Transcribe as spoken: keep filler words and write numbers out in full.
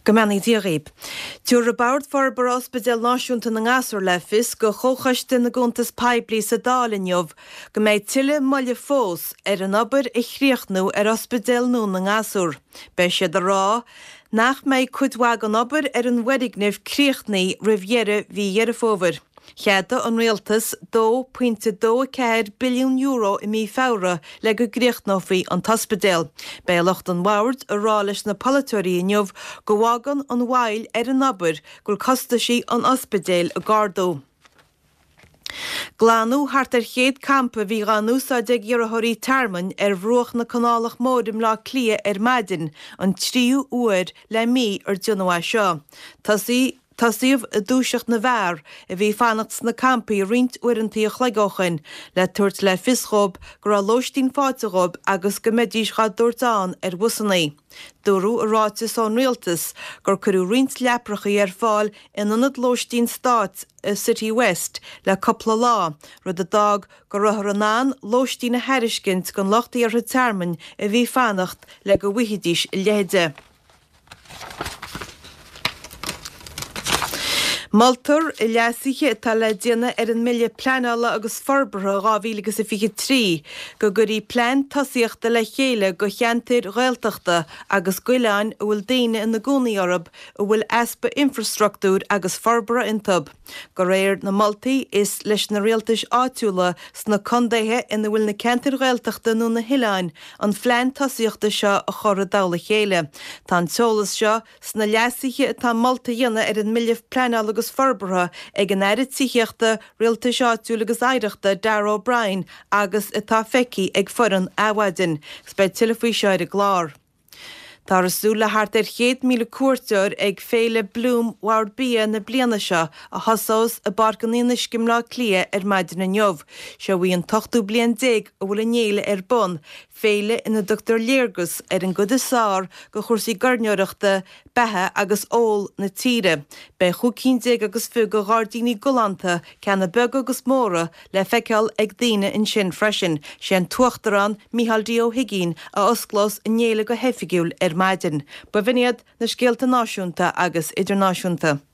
Gymani diarib. Tiwr y bawd fforbar Ospedel Náisiúnta na ngasúr lefis go chochaiste na guntas paibli sa dálinjov gymaid tile molle fós er an ober i chríochnú er Ospedel nú na ngasúr. Beisiad a rá, nach mei cudwag an ober er an wedignif chríochnaí riviere vi jerefóver. Cheada an réaltas dó pointe dó ceir biliún euro i mí fára le go gríochtnáfaí an taspedéil. Béalacht an bhard a rá leis na palatóirí inniuh go bhágan an bhail ar an obair gur costa sí an ospedéil a Gardó. Glanú hart ar chéad campa bhí gan úsáideag iarrthaí terman ar bhruach na canálach módim lá clia ar maidin an tríú uair le mí ar dionhá seo. Tasí Tasíomh a dúiseach na bhar a bhí fannacht na campaí rint uireantaí a chleigochan le tuairt le fischob gur a lóistín fátechob agus go méidís cha dúirtáin ar busannaí. Dúrú a ráitis an rialtas gur curú rint leapracha ar fáil in anad lóistín stát a City West le coppla lá rud a dag go ruthar an án lóistín na heiriscint gon lochtaí ar terman a bhí fannacht le go bhuichidís leide. Maltar i leasaiche tá le déana ar an mille pleanála agus forbartha gábhílagus a fiche trí go gurí plean tasíochta le chéile go cheantar réalteachta agus goileáin a bhfuil daine in na gcónaí orb a bhfuil easpa infrastruchtúr agus forbartha intab. Go réir na Maltaí is leis na réaltais áitiúla sna condaithe ina bhfuil na ceantar réalteachta nó na hileáin an phlean tasíochta seo a chur a dála chéile. Tá an teolas seo sna leasaiche tá Malta dhéana ar an mille pleanála agus forbartha ag an airid tíochta rialtais áitiúla agus éireachta Darragh O'Brien agus atá feici ag foran áhhaidin, spéid tilfaí seoir a glár. Tá rasúla hart ar chéad míle cuairteoir ag féile blúm war bia na bliana seo a hasás a barcanína scimlá clia ar maidin na neomh. Seo bhí an tochtú blian déag a bhfuil néile ar bon, féile ina Doctor Léargus ar an gud sár go chuirsaí garneoireachta bethe agus ól na tíre. Bei chucíndéag agus fu go gádaoine golanta ceanna beg agus móra le feiceáil ag daine in sin freisin, sé an tuachtarán Mícheál Dí O'Higgins a osclás a néile go heifigiúil ar maidin, ba bhiniad na scéalta náisiúnta agus idirnáisiúnta.